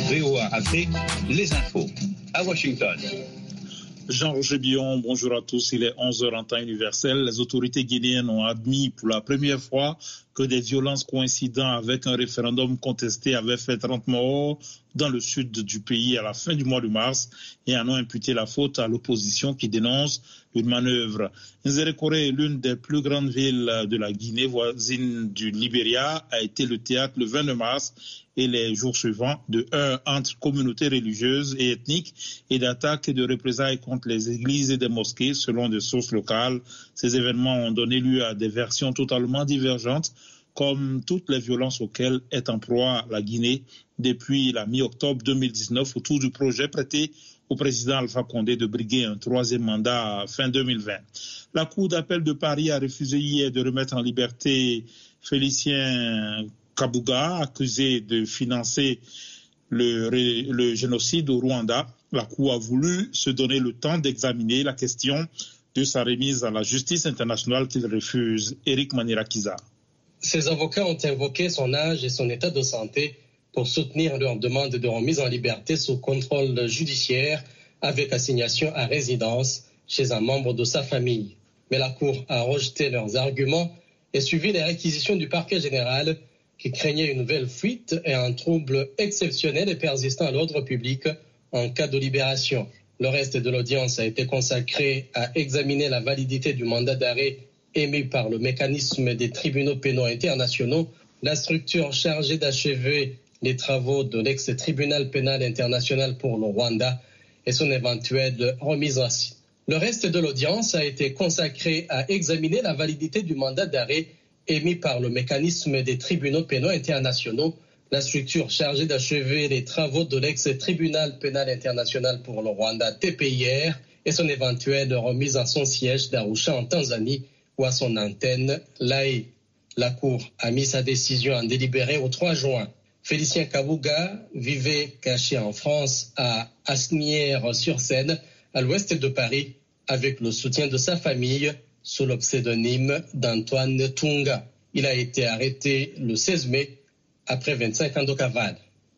VOA Afrique, les infos. À Washington. Jean-Roger Billon, bonjour à tous. Il est 11h en temps universel. Les autorités guinéennes ont admis pour la première fois que des violences coïncidant avec un référendum contesté avaient fait 30 morts dans le sud du pays à la fin du mois de mars et en ont imputé la faute à l'opposition qui dénonce une manœuvre. Nzérékoré, l'une des plus grandes villes de la Guinée, voisine du Libéria, a été le théâtre le 22 mars et les jours suivants de heurts entre communautés religieuses et ethniques et d'attaques et de représailles contre les églises et des mosquées, selon des sources locales. Ces événements ont donné lieu à des versions totalement divergentes, comme toutes les violences auxquelles est en proie la Guinée depuis la mi-octobre 2019 autour du projet prêté au président Alpha Condé de briguer un troisième mandat fin 2020. La Cour d'appel de Paris a refusé hier de remettre en liberté Félicien Kabuga, accusé de financer le génocide au Rwanda. La Cour a voulu se donner le temps d'examiner la question de sa remise à la justice internationale qu'il refuse. Éric Manirakiza. Ses avocats ont invoqué son âge et son état de santé pour soutenir leur demande de remise en liberté sous contrôle judiciaire avec assignation à résidence chez un membre de sa famille. Mais la Cour a rejeté leurs arguments et suivi les réquisitions du parquet général qui craignait une nouvelle fuite et un trouble exceptionnel et persistant à l'ordre public en cas de libération. Le reste de l'audience a été consacré à examiner la validité du mandat d'arrêt émis par le mécanisme des tribunaux pénaux internationaux, la structure chargée d'achever les travaux de l'ex-tribunal pénal international pour le Rwanda et son éventuelle remise en cause. Le reste de l'audience a été consacré à examiner la validité du mandat d'arrêt émis par le mécanisme des tribunaux pénaux internationaux, la structure chargée d'achever les travaux de l'ex-tribunal pénal international pour le Rwanda, TPIR, et son éventuelle remise à son siège d'Arusha en Tanzanie ou à son antenne, l'AE. La Cour a mis sa décision en délibéré au 3 juin. Félicien Kabuga vivait caché en France à Asnières-sur-Seine, à l'ouest de Paris, avec le soutien de sa famille, sous le pseudonyme d'Antoine Tunga. Il a été arrêté le 16 mai, après 25 ans de cavale.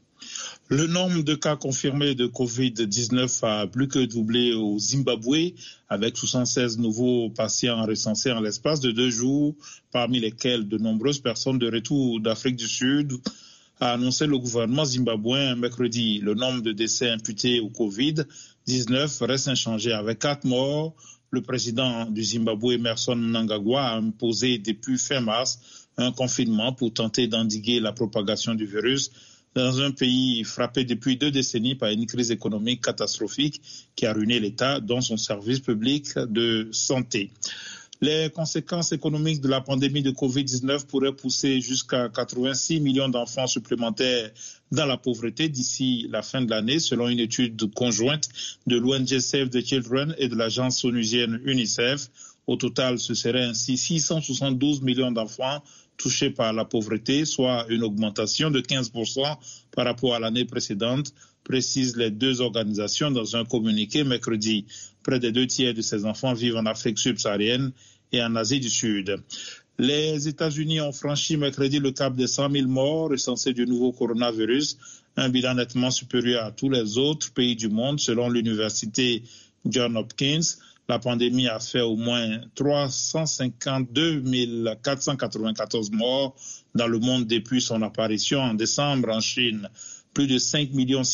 Le nombre de cas confirmés de Covid-19 a plus que doublé au Zimbabwe, avec 76 nouveaux patients recensés en l'espace de 2 jours, parmi lesquels de nombreuses personnes de retour d'Afrique du Sud, a annoncé le gouvernement zimbabwéen mercredi. Le nombre de décès imputés au Covid-19 reste inchangé avec 4 morts. Le président du Zimbabwe, Emmerson Mnangagwa, a imposé depuis fin mars un confinement pour tenter d'endiguer la propagation du virus dans un pays frappé depuis 2 décennies par une crise économique catastrophique qui a ruiné l'État dans son service public de santé. Les conséquences économiques de la pandémie de Covid-19 pourraient pousser jusqu'à 86 millions d'enfants supplémentaires dans la pauvreté d'ici la fin de l'année, selon une étude conjointe de l'ONG Save the Children et de l'agence onusienne UNICEF. Au total, ce serait ainsi 672 millions d'enfants touchés par la pauvreté, soit une augmentation de 15% par rapport à l'année précédente, précisent les 2 organisations dans un communiqué mercredi. Près des 2 tiers de ces enfants vivent en Afrique subsaharienne et en Asie du Sud. Les États-Unis ont franchi mercredi le cap des 100 000 morts recensés du nouveau coronavirus, un bilan nettement supérieur à tous les autres pays du monde, selon l'université Johns Hopkins. La pandémie a fait au moins 352 494 morts dans le monde depuis son apparition en décembre en Chine. Plus de 5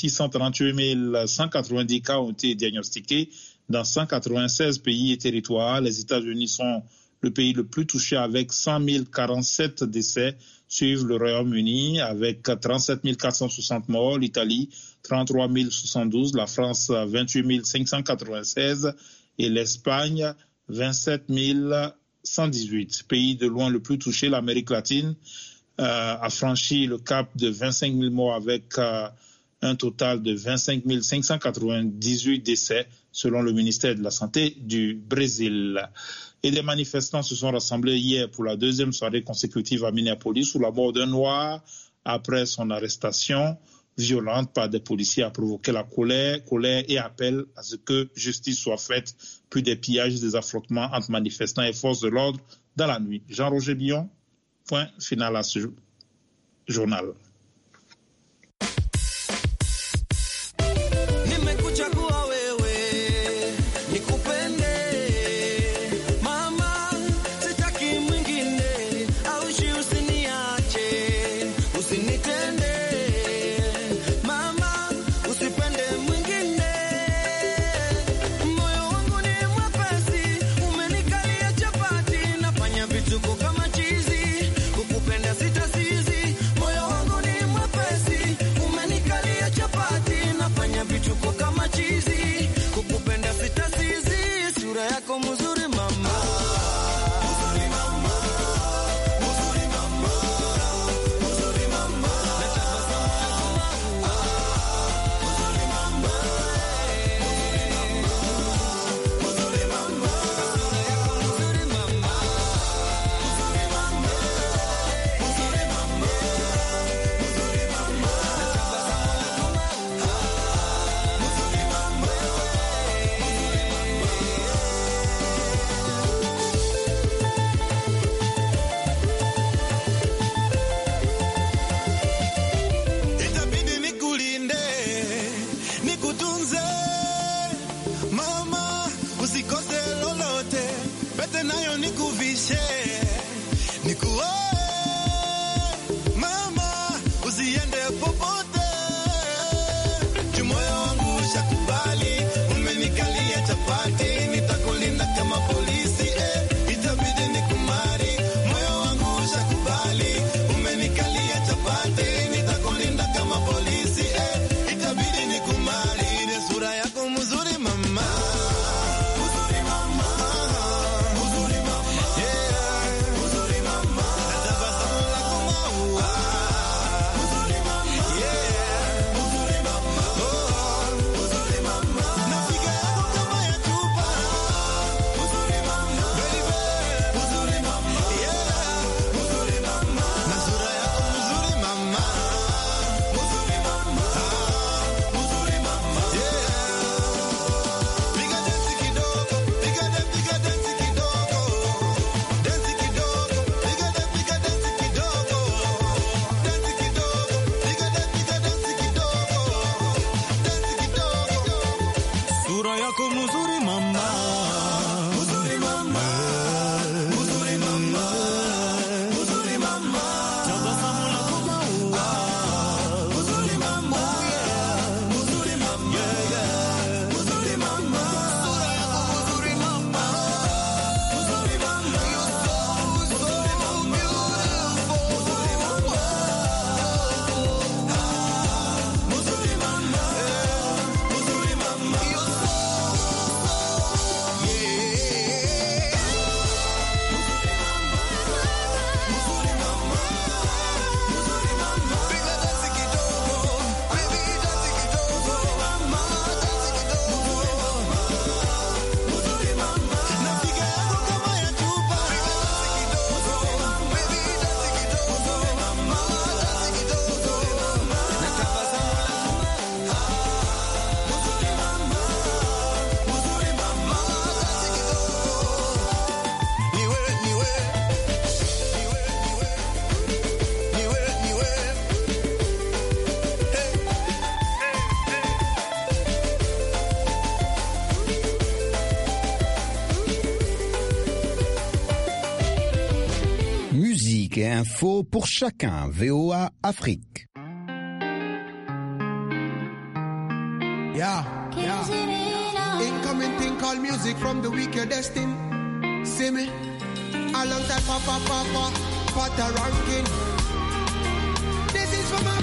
638 190 cas ont été diagnostiqués dans 196 pays et territoires. Les États-Unis sont le pays le plus touché avec 100 047 décès, suivent le Royaume-Uni avec 37 460 morts, l'Italie 33 072, la France 28 596 et l'Espagne 27 118. Pays de loin le plus touché, l'Amérique latine a franchi le cap de 25 000 morts avec un total de 25 598 décès, selon le ministère de la Santé du Brésil. Et des manifestants se sont rassemblés hier pour la 2e soirée consécutive à Minneapolis sous la mort d'un Noir après son arrestation violente par des policiers a provoqué la colère et appelle à ce que justice soit faite, puis des pillages et des affrontements entre manifestants et forces de l'ordre dans la nuit. Jean-Roger Billon, point final à ce journal. L'info pour chacun, VOA Afrique. Yeah. Incoming thing called music from the weaker destined. See me? Alongside Papa, Pata ranking. This is for my